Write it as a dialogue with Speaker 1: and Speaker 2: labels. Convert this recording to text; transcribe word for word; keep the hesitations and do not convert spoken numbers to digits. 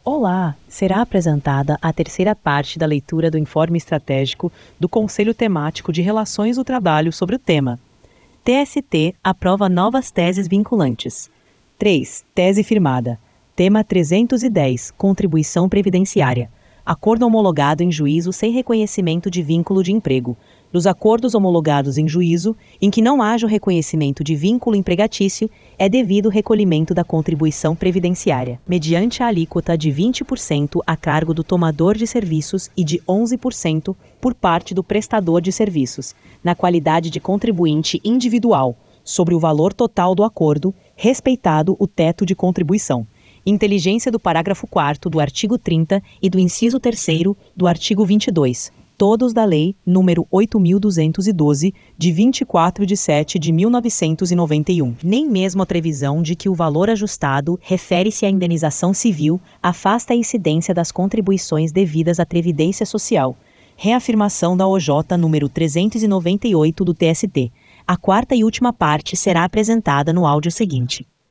Speaker 1: Olá! Será apresentada a terceira parte da leitura do Informe Estratégico do Conselho Temático de Relações do Trabalho sobre o tema. T S T aprova novas teses vinculantes. três. Tese firmada. Tema trezentos e dez. Contribuição previdenciária. Acordo homologado em juízo sem reconhecimento de vínculo de emprego. Dos acordos homologados em juízo, em que não haja o reconhecimento de vínculo empregatício, é devido o recolhimento da contribuição previdenciária, mediante a alíquota de vinte por cento a cargo do tomador de serviços e de onze por cento por parte do prestador de serviços, na qualidade de contribuinte individual, sobre o valor total do acordo, respeitado o teto de contribuição. Inteligência do parágrafo quarto do artigo trinta e do inciso terceiro do artigo vinte e dois. Todos da Lei nº oito mil duzentos e doze, de vinte e quatro de setembro de mil novecentos e noventa e um. Nem mesmo a previsão de que o valor ajustado refere-se à indenização civil afasta a incidência das contribuições devidas à Previdência Social. Reafirmação da O J número trezentos e noventa e oito do T S T. A quarta e última parte será apresentada no áudio seguinte.